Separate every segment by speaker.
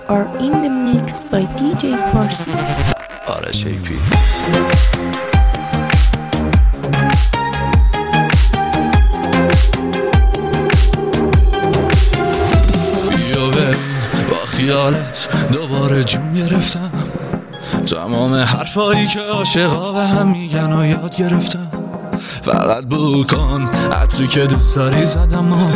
Speaker 1: are in the mix by DJ Parsis.
Speaker 2: آرش ایپی. بیا به با خیالت دوباره جون گرفتم، تمام حرفایی که عاشقا به هم میگن و یاد گرفتم. فقط بو کن عطری که دوست داری زدم و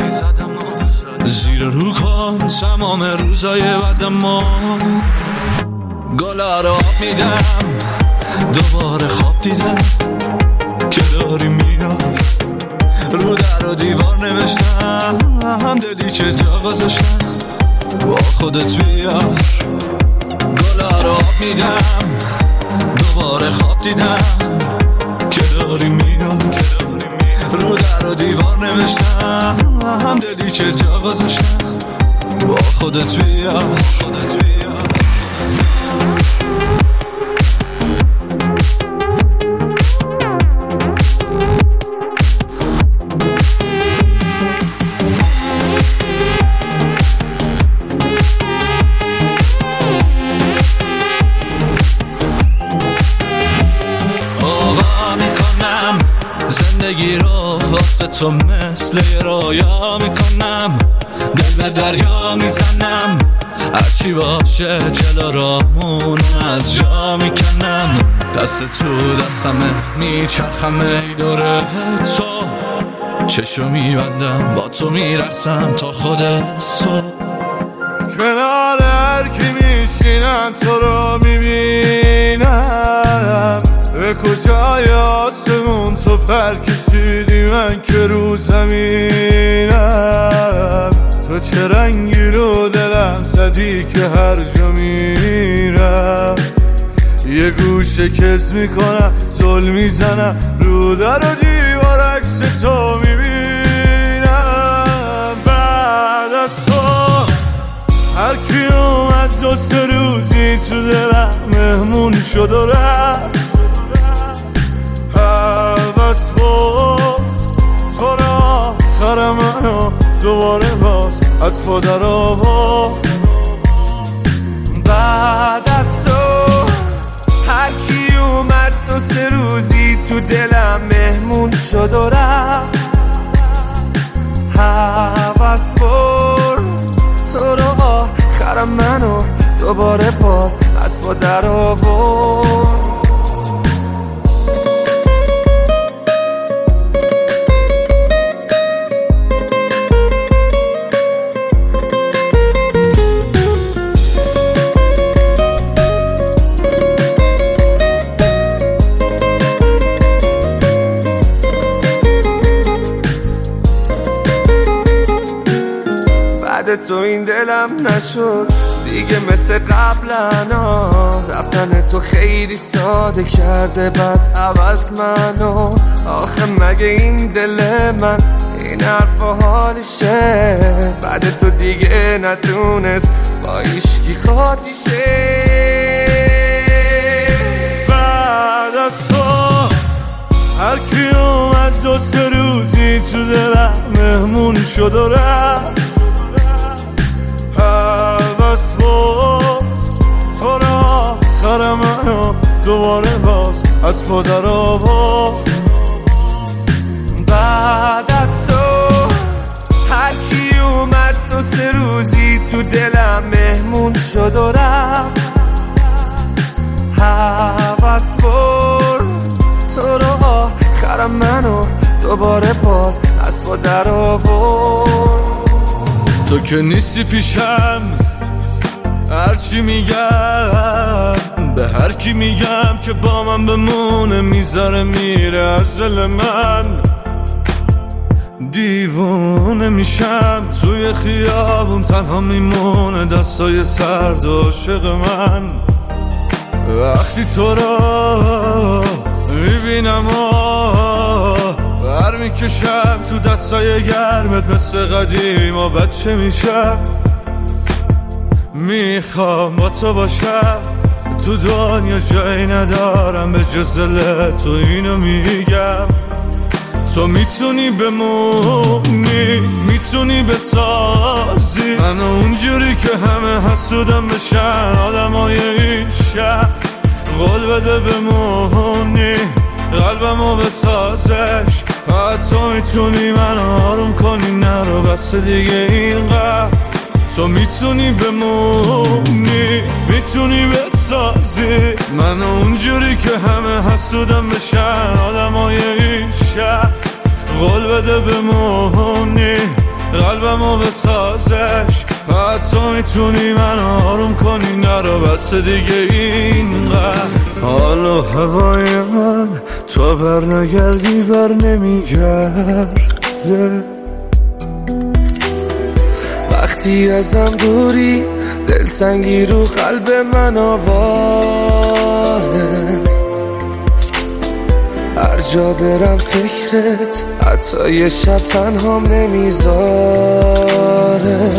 Speaker 2: زیر رو کن تمام روزای بعدم و گلا رو آب میدم. دوباره خواب دیدم که داری میاد، رو در و دیوار نوشتم دلی که جا گذاشتم با خودت بیار. گلا رو آب میدم. دوباره خواب دیدم که داری میاد، رو در و دیوار نوشتم دلی که جا گذاشتم با خودت بیار. زندگی رو واسه تو مثل یه رویا میکنم، دل به دریا میزنم، هرچی باشه جلو رامون از جا میکنم. دست تو دستمه میچرخم ای دوره تو، چشو میبندم با تو میرقصم تا خود صبح. کنار هر کی میشینم تو رو میبینم، به کجای آسمون تو پر کشیدی من که رو زمینم. تو چه رنگی رو دلم زدی که هر جا میرم یه گوشه کز میکنم، زل میزنم رو در و دیوار عکس تو میبینم. بعد از تو هر کی اومد دو سه روزی تو دلم مهمون شد و رفت. بس بود تو را آخر منو دوباره باز از پا در آورد. بعد از تو هر کی اومد دو سه روزی تو دلم مهمون شد و رفت. هوس برد تو را آخر منو دوباره باز از پا در آورد. تو این دلم نشد دیگه مثل قبلا، رفتن تو خیلی ساده کرده بعد عوض منو. آخه مگه این دل من این حرف و حالشه، بعد تو دیگه نتونست با ایشکی خاطی شه. بعد از تو هر کی اومد دو سه روزی تو دلم مهمون شد و رفت. بس بود تو را آخر منو دوباره باز از پا در آورد. بعد از تو هر کی اومد دو سه روزی تو دلم مهمون شد و رفت. هوس برد تو را آخر منو دوباره باز از پا در آورد. تو که نیستی پیشم، هرچی میگم به هر کی میگم که با من بمونه میذاره میره از دل من. دیوونه میشم توی خیابون تنها میمونه دستای سرد عاشق من. وقتی تو را میبینم بر میکشم تو دستای گرمت مثل قدیم و بچه میشم. میخوام با تو باشم تو دنیا، جایی ندارم به جز دل تو، اینو میگم. تو میتونی بمونی، میتونی بساز بسازی منو اونجوری که همه حسودم بشن آدمای این شهر قول بده بمونی قلبمو بسازش تو میتونی منو آروم کنی نرو بس دیگه اینقدر تو میتونی بمونی میتونی بسازی منو اونجوری که همه حسودم بشن آدمای این شهر قول بده بمونی قلبمو بسازش تو میتونی منو آروم کنی نرو بس دیگه اینقدر حال و هوای من تو بر نگردی بر نمیگرده
Speaker 3: وقتی ازم دوری دلتنگی رو قلب من آواره هر جا برم فکرت حتی یه شب تنهام نمیذاره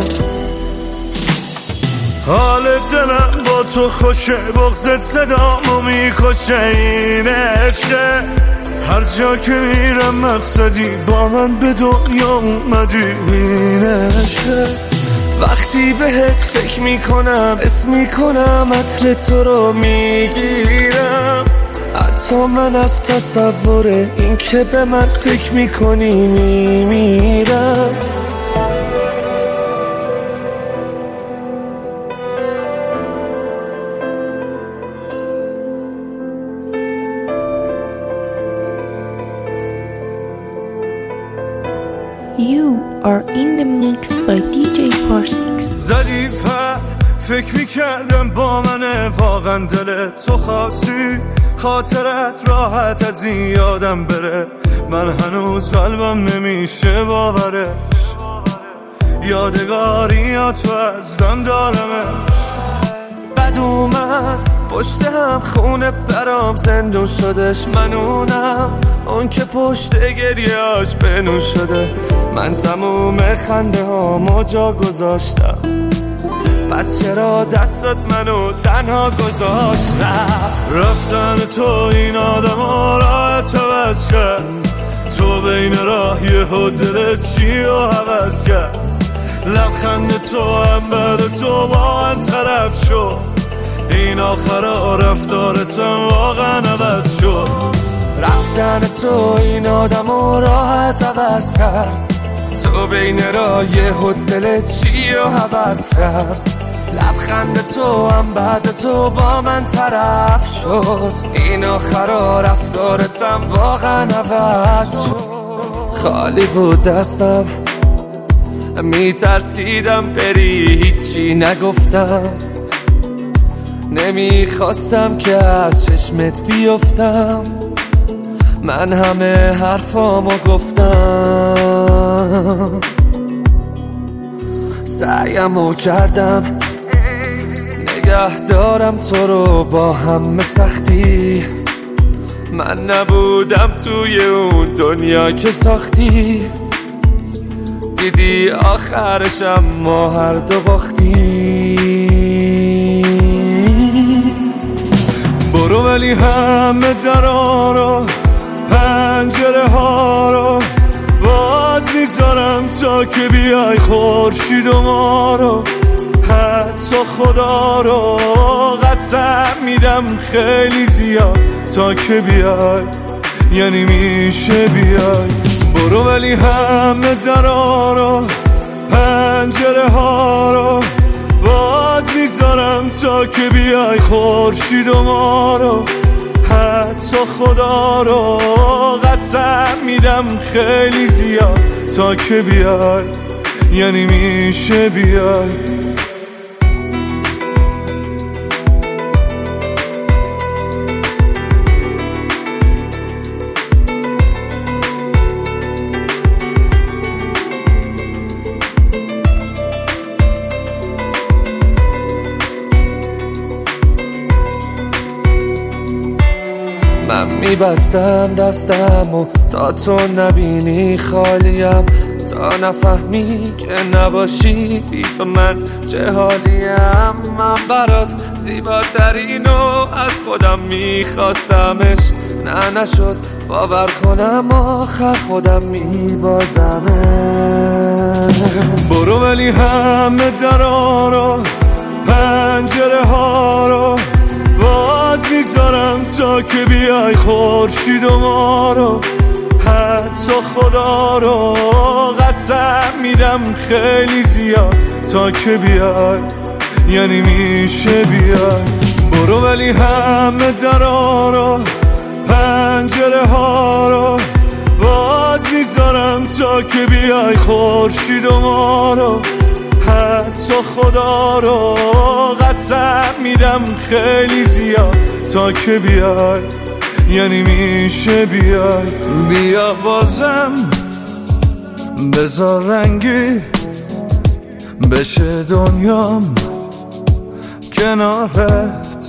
Speaker 2: حال دلم با تو خوشه بغضت صدامو میکشه این عشقه هر جا که میرم مقصدی با من به دنیا اومدی این عشقه
Speaker 3: وقتی بهت فکر میکنم اسم میکنم عطر تو رو میگیرم حتی من از تصور این که به من فکر میکنی میمیرم
Speaker 1: You are in the mix by DJ Parsix.
Speaker 2: زدی پر فکر میکردم با منه واقعا دل تو خاصی خاطرت راحت از این یادم بره من هنوز قلبم نمیشه باورش یادگاری یا تو از دم دارمش
Speaker 3: بد اومد پشت هم خونه برام زندون شدش منونم اون که پشت گریاش بنون شده من تموم خنده هامو جا گذاشتم پس چرا دستت منو تنها گذاشت
Speaker 2: رفتن تو این آدم ها راحت عوض کرد تو بین راه یهو دلت چی رو عوض کرد لبخند تو هم بعد تو با من طرف شد این آخرا رفتارتم واقعا عوض شد
Speaker 3: رفتن تو این آدم رو راحت عوض کرد تو بین راه یهو دلت چی رو عوض کرد لبخند تو هم بعد تو با من طرف شد این آخرا رفتارتم واقعا عوض شد خالی بود دستم میترسیدم بری هیچی نگفتم نمیخواستم که از چشمت بیفتم من همه حرفامو گفتم سعیمو کردم نگه دارم تو رو با همه سختی من نبودم توی اون دنیا که ساختی دیدی آخرشم ما هر دو باختیم
Speaker 2: برو ولی همه درا رو پنجره ها رو باز میذارم تا که بیای خورشید و ما رو حتی خدا رو قسم میدم خیلی زیاد تا که بیای یعنی میشه بیای برو ولی همه درا رو پنجره ها رو باز میذارم تا که بیای خورشید و ما رو حتی خدا رو قسم میدم خیلی زیاد تا که بیای یعنی میشه بیای
Speaker 3: من میبستم دستمو تا تو نبینی خالیم تا نفهمی که نباشی بی تو من چه حالیم من برات زیباترینو از خودم میخواستمش نه نشد باور کنم آخر خودم میبازمش
Speaker 2: برو ولی همه درا رو پنجره ها رو باز میذارم تا که بیای خورشید و ما رو حتی خدا رو قسم میدم خیلی زیاد تا که بیای یعنی میشه بیای برو ولی همه درا رو پنجره ها رو باز میذارم تا که بیای خورشید و ما رو حتی خدا رو قسم میدم خیلی زیاد تا که بیای یعنی میشه بیای بیا بازم بذار رنگی بشه دنیام کنارت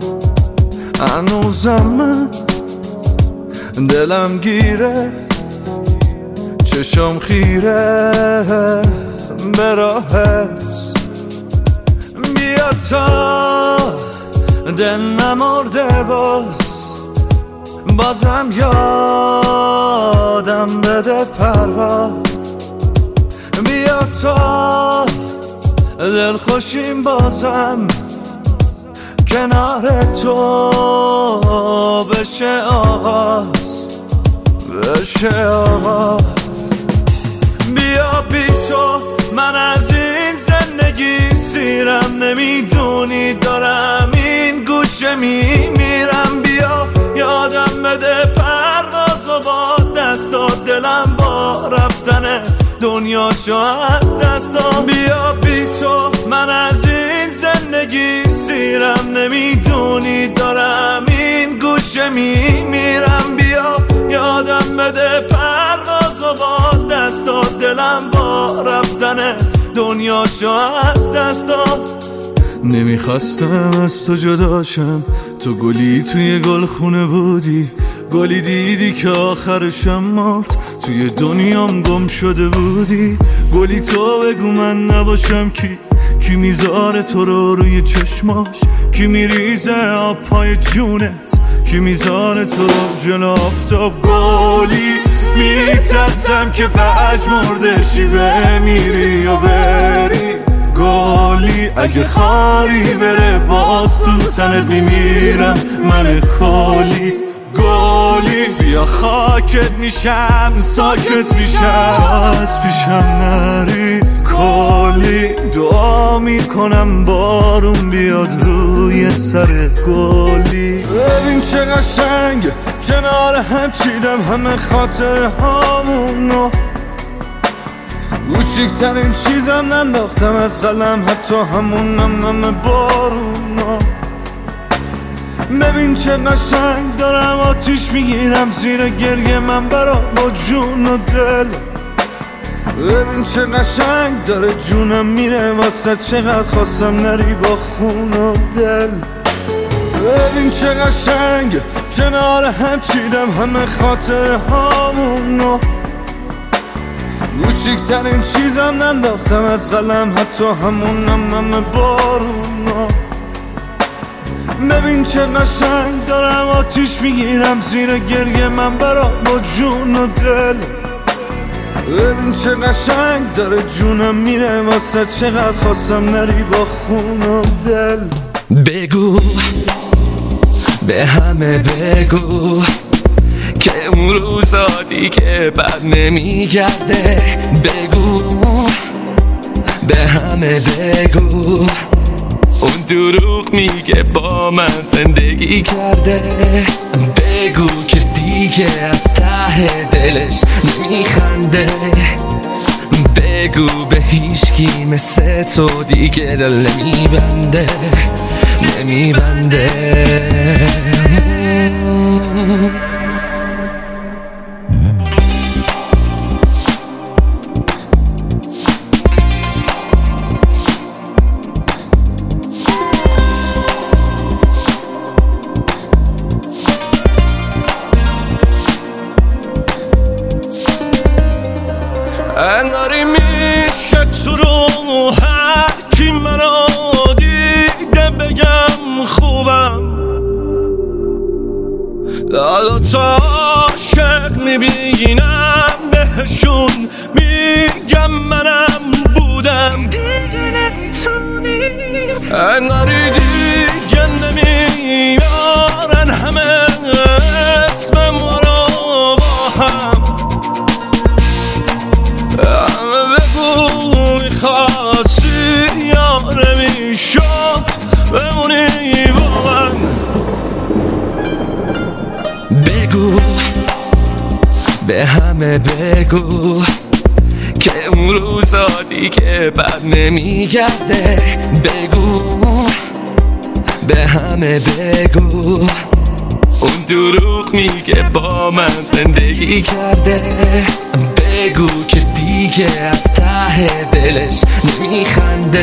Speaker 2: هنوزم من دلم گیره چشم خیره به راهت بیا تا دل نمرده بازم یادم بده پرواز بیا تا دل خوشیم بازم کنار تو بشه آغاز بیا بی تو من از این زندگی سیرم نمیدونی دارم این گوشه میمیرم بیا یادم بده پرواز و با دستات دلم با رفتن دنیاشو از دستام بیا بی تو من از این زندگی سیرم نمیدونی دارم این گوشه میمیرم بیا یادم بده پرواز و با دستات دلم با رفتن دنیاشو از دستام نمیخواستم از تو جداشم تو گلی توی گلخونه بودی گلی دیدی که آخرشم مرد توی دنیام گم شده بودی گلی تو بگو من نباشم کی میذاره تو رو روی چشماش کی میریزه آب پای جونت کی میذاره تو رو جلو آفتاب گلی میترسم که پژمردشی بمیری و بری گلی اگه خاری بره باز تو تنت میمیرم من کلی گلی بیا خاکت میشم ساکت میشم تا از پیشم نری کلی دعا میکنم بارون بیاد روی سرت گلی ببین چه قشنگ کنار هم چیدم همه خاطر هامونو کوچیکترین چیزم ننداختم از قلم حتی همون نم بارونا ببین چه قشنگ دارم آتیش میگیرم زیر گریه من برات با جون و دل ببین چه قشنگ داره جونم میره واسه چقدر خواستم نری با خون و دل ببین چه قشنگ کنار هم چیدم همه خاطر هامونو کوچیکترین چیزم ننداختم از قلم حتی همون نم بارونا ببین چه قشنگ دارم آتیش میگیرم زیر گریه من برات با جون و دل ببین چه قشنگ داره جونم میره واسه چقدر خواستم نری با خون و دل
Speaker 3: بگو به همه بگو که اون روزا دیگه بر نمیگرده بگو به همه بگو اون دروغ میگه با من زندگی کرده بگو که دیگه از ته دلش نمیخنده بگو به هیچکی مثل تو دیگه دل نمیبنده
Speaker 2: انگاری میشه تو رو هر کی منو دیده بگم خوبم دادا تا عاشق میبینم بهشون میگم منم انگاری دیگه نمیارن همه اسم ما رو با هم. همه بگو میخواستی یا نمیشد بمونی با من. بگو به همه بگو که اون روزا دیگه بر نمیگرده. بگو به همه بگو اون دروغ میگه با من زندگی کرده. بگو که دیگه از ته دلش نمیخنده.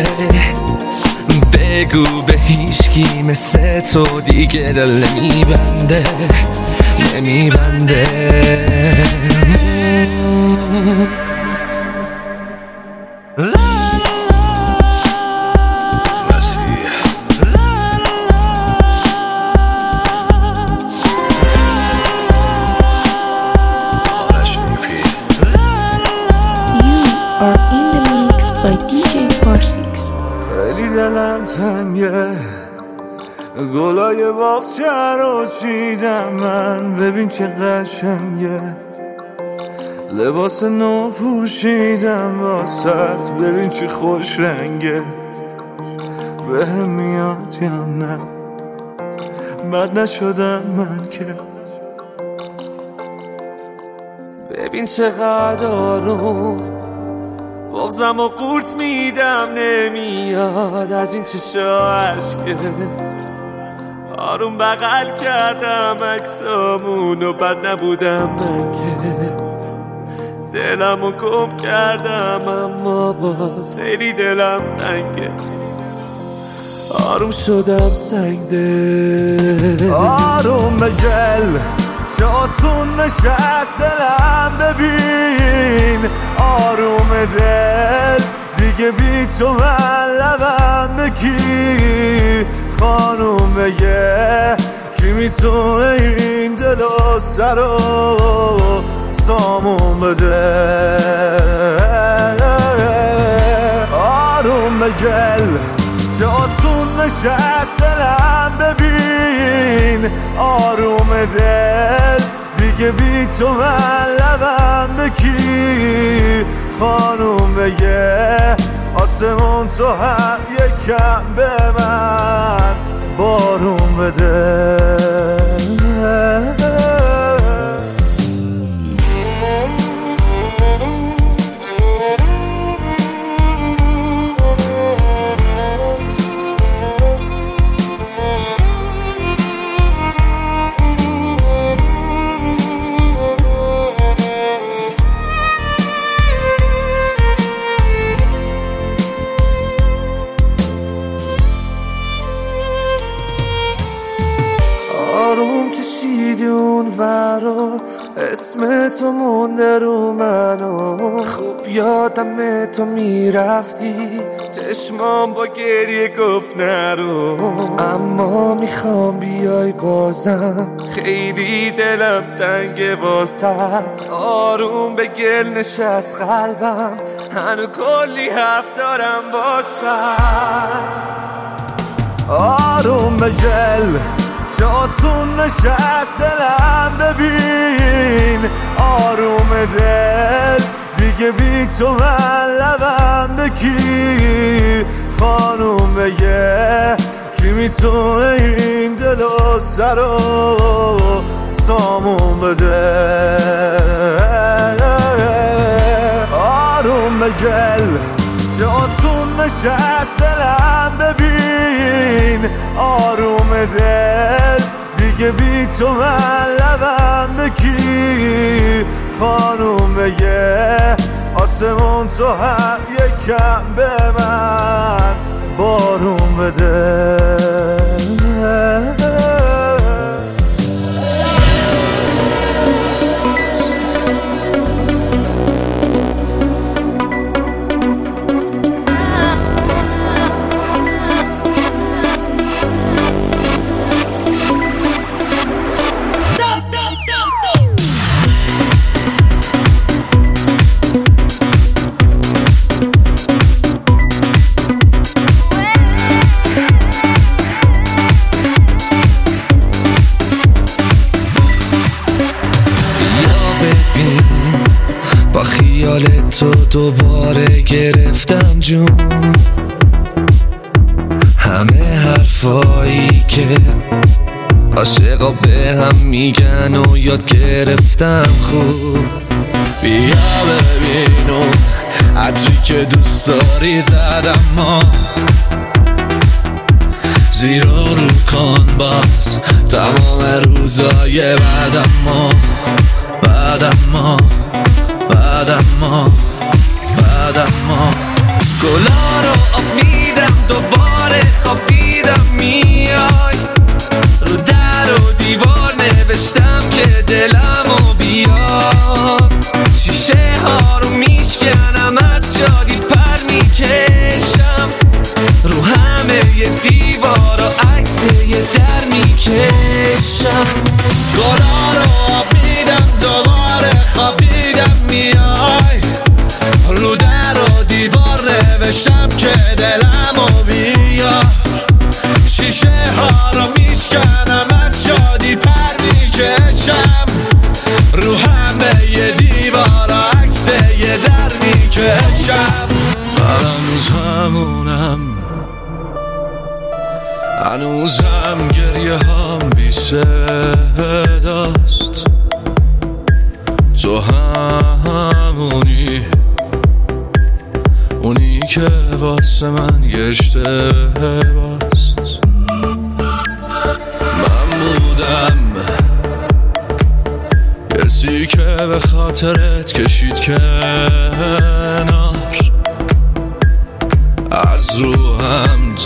Speaker 2: بگو به هیچکی مثل تو دیگه دل نمیبنده نمیبنده.
Speaker 3: خیلی دلم تنگه گلای باغچه رو چیدم من، ببین چه قشنگه. لباس نو پوشیدم واسط، ببین چه خوش رنگه. بهم میاد یا نه بد نشدم من که. ببین چقدر آروم بغزم و قورت میدم نمیاد از این چشا عشقه. آروم بغل کردم عکسامون و بد نبودم من که. دلمو گم کردم اما باز خیلی دلم تنگه. آروم شدم سنگ دل. آروم بگل چه آسون نشست دلم، ببین آروم دل دیگه بی تو من لبم بکی. خانوم بگه کی میتونه این دل و سر و سامون بده. آروم بگل چه آسون نشست دلم، ببین آروم دل دیگه بی تو من لبم بکی. خانوم بگه آسمون تو هم یکم به من بارون بده. آروم کشیدی اون ورا، اسم تو مونده رو منو. خوب یادم تو میرفتی، چشمام با گریه گفت نرو. اما میخوام بیای بازم، خیلی دلم تنگه واسط. آروم به گل نشست قلبم، هنو کلی حرف دارم واسط. آروم به گل چه آسون نشست دلم، ببین آروم دل دیگه بی تو من لبم بکی. خانوم بگه کی میتونه این دل و سر و سامون بده. آروم بگل چه آسون نشست دلم، ببین آروم دل دیگه بی تو من لبم بکی. خانوم بگه آسمون تو هم یکم به من بارون بده. دنبال تو دوباره گرفتم جون. همه حرفایی که عاشقا به هم میگن و یاد گرفتم خوب. بیا ببین اون عطری که دوست داری زدم ما، زیرا رو کن باز تمام روزای بعدم ما گلا رو آب میدم دوباره خواب دیدم میای، رو در و دیوار نوشتم که دلمو بیار، شیشه ها رو میشکنم از شادی پر میکشم، رو همه ی دیوار و عکس یه در میکشم. گلا رو آب میدم دوباره خواب دیدم میای، رو در و دیوار نوشتم که دلمو بیار، شیشه ها رو میشکنم از شادی پر میکشم، رو همه ی دیوار و عکس یه در میکشم. من هنوز همونم، هنوزم گریه هم بی صداست، تو همونی اونی که واسه من یه اشتباست. من بودم کسی که به خاطرت کشید کنار، از رو حمد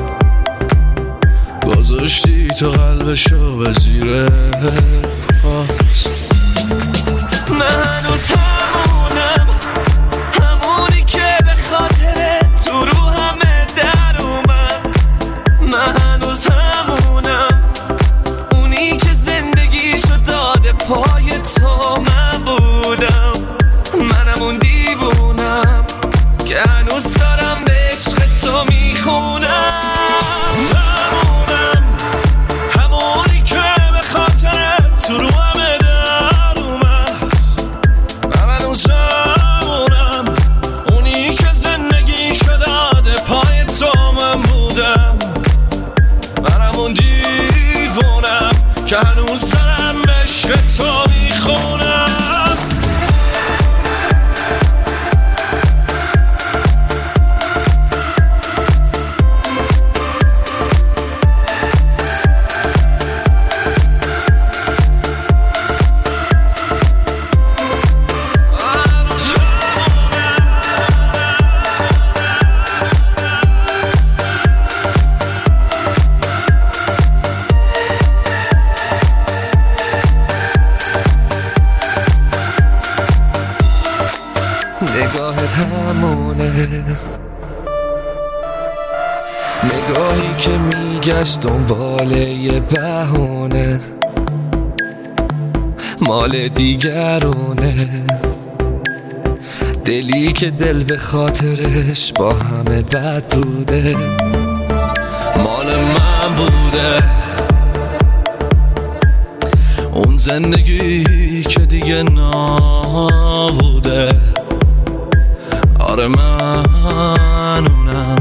Speaker 3: گذاشتی تو قلبشو به زیر پات. من هنوز همونم، همونی که به خاطرت تو رو همه در اومد. من هنوز همونم، اونی که زندگیشو داده پای تو. من بودم، منم اون دیوونم که هنوز دارم به عشق تو میخونم. همونم، همونی که به خاطرت تو رو همه در اومد. من هنوز همونم، اونی که زندگیشو داده پای تو. من بودم، منم اون دیوونم که هنوز دارم به عشق تو میخونم. نگاهت همونه، نگاهی که میگشت دنبال یه بهونه، مال دیگرونه، دلی که دل به خاطرش با همه بد بوده، مال من بوده. اون زندگی که دیگه نبوده. آره من اونم،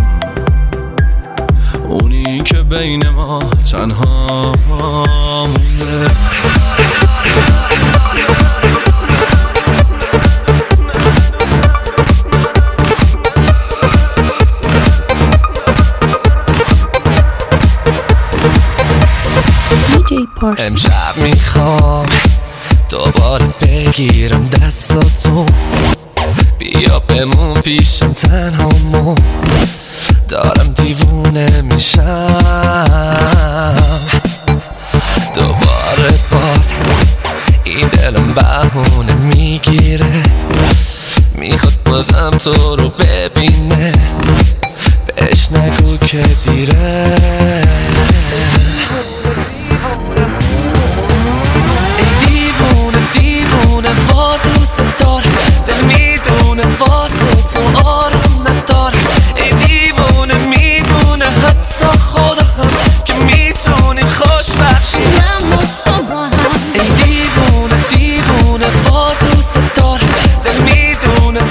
Speaker 3: اونی که بین ما تنها مونده. امشب میخوام دوباره بگیرم دستاتون، بیا بمون پیشم تنهامون، دارم دیوونه میشم دوباره. باز این دلم بهونه میگیره، میخواد بازم تو رو ببینه، بهش نگو که دیره. وار دوست دار، دل میدونه واسه تو آروم نداره. ای دیوونه میدونه حتی خدا هم که میتونیم خوشبخت شیم من با تو با هم. ای دیوونه دیوونه وار دوست دار، دل میدونه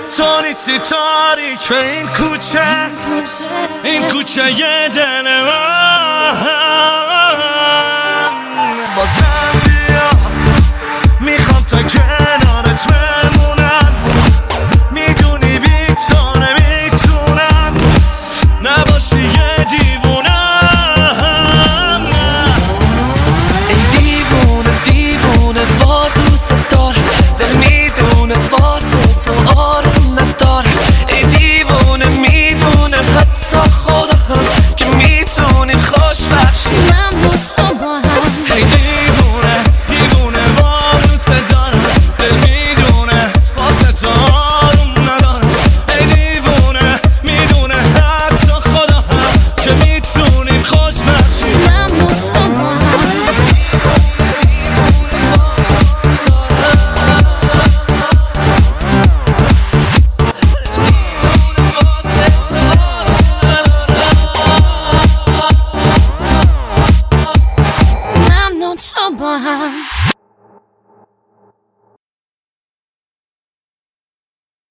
Speaker 2: تو نیستی تاریک این کوچه، این کوچه یه دل من. بازم بیا میخوام تا کنارت بمونم، میدونی بی تو نمیتونم نباشی یه دیوونم.
Speaker 3: ای دیوونه دیوونه وار دوست دار، دل میدونه واسه تو آروم